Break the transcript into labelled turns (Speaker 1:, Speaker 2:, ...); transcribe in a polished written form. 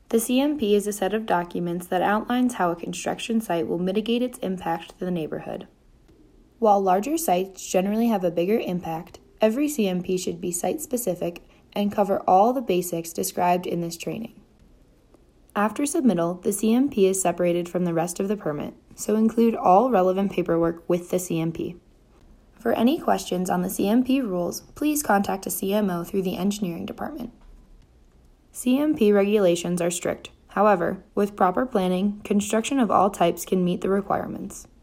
Speaker 1: The CMP is a set of documents that outlines how a construction site will mitigate its impact to the neighborhood. While larger sites generally have a bigger impact, every CMP should be site-specific and cover all the basics described in this training. After submittal, the CMP is separated from the rest of the permit, so include all relevant paperwork with the CMP. For any questions on the CMP rules, please contact a CMO through the engineering department. CMP regulations are strict. However, with proper planning, construction of all types can meet the requirements.